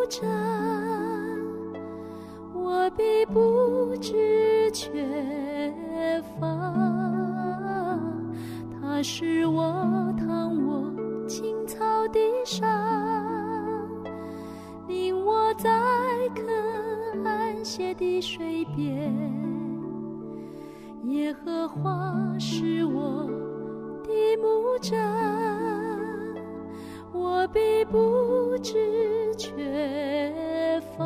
者，我必不致缺乏。他使我躺卧青草地上，领我在可安歇的水边。耶和华是我的牧者，我必不致缺乏。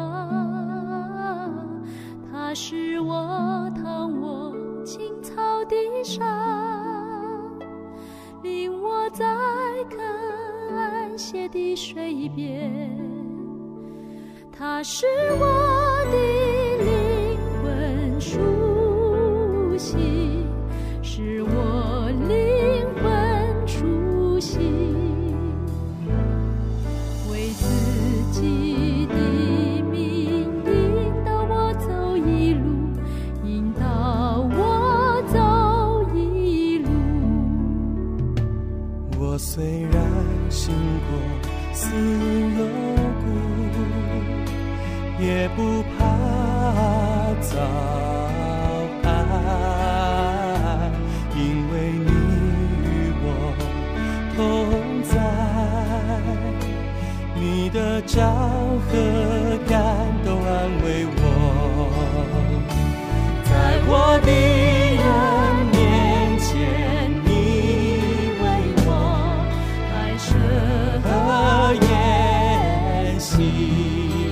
他使我躺卧青草地上，领我在可安歇的水边。他使我的灵魂苏醒，使我灵魂苏醒，为自己的名引导我走一路，引导我走一路。 我虽然行过死幽谷，也不怕遭害，因为你与我同在，你的杖和竿都安慰我，在我的人面前，你为我开设筵席。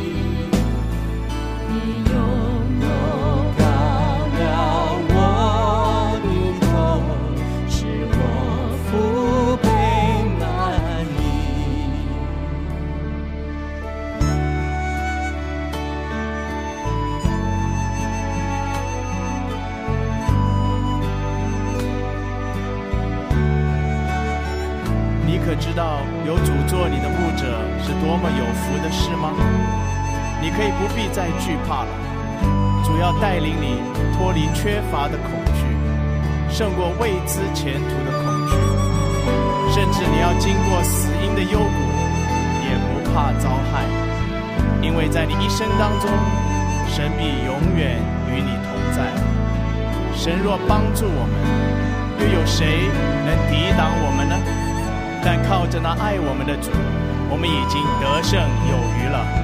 可知道有主做你的牧者是多么有福的事吗？你可以不必再惧怕了。主要带领你脱离缺乏的恐惧，胜过未知前途的恐惧。甚至你要经过死荫的幽谷，也不怕遭害，因为在你一生当中，神必永远与你同在。神若帮助我们，又有谁能抵挡我们呢？但靠着那爱我们的主，我们已经得胜有余了。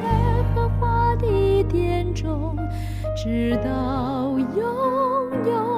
直到永远。